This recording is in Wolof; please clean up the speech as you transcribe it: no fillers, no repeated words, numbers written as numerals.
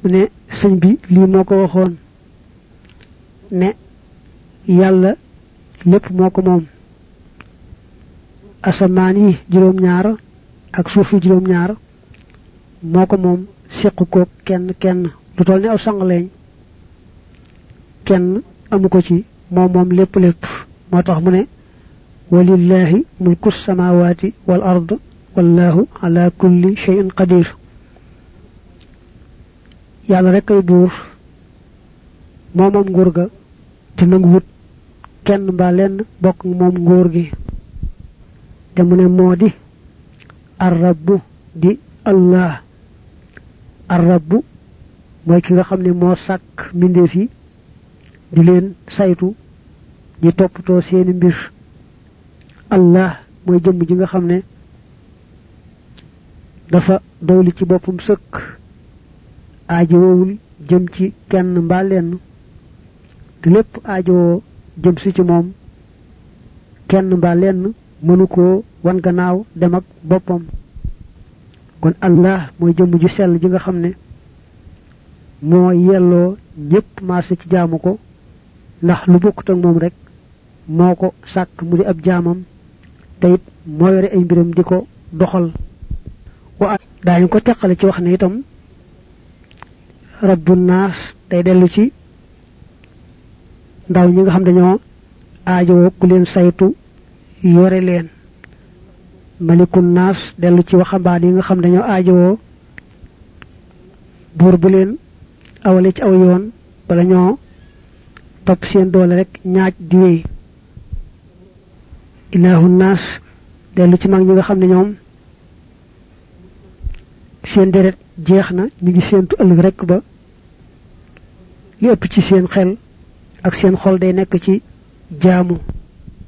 ne sëñ bi lii moo ko waxoon ne yàlla lépp moo ko moom asamaan yi juróom-ñaar ak suuf yi juróom-ñaar moo ko moom séq ko kenn lu toll ne aw sangaleeñ kenn amu ko ci moom lépp moo tax mu ne walillahi mulku samawati wal ard wallahu ala kulli shay'in qadir yàlla rek ay buur moom nguur ga te nanguwut kenn mbaa lenn bokk moom nguur gi te mu ne moo di ar-rabbu di allah ar-rabbu mooy ki nga xam ne moo sàkk mbindeef yi di leen saytu di toppatoo seeni mbir allah mooy jëmm ji nga xam ne dafa doylu ci boppam sëkk aajowul jëm ci kenn mbaa lenn te lépp aajowoo jëm si ci moom kenn mbaa lenn mënu koo wan gannaaw dem ak boppam kon allah mooy jëmm ju sell ji nga xam ne moo yelloo ñépp marché ci jaamu ko ndax lu bokkut ak moom rek moo ko sàkk mu di ab jaamam te it moo yore ay mbiram di ko doxal wa daañu ko teqale ci wax ne itam rabbun naas day dellu ci ndaw ñi nga xam dañoo aajowoo ku leen saytu yore leen malikun naas dellu ci waxambaan yi nga xam dañoo aajowoo buur bu leen awale ci aw yoon bala ñoo topp seen doole rek ñaaj di wéy ilaahu naas dellu ci mag ñi nga xam ne ñoom seen deret jeex na ñu ngi séentu ëllëg rek ba li ëpp ci seen xel ak seen xol day nekk ci jaamu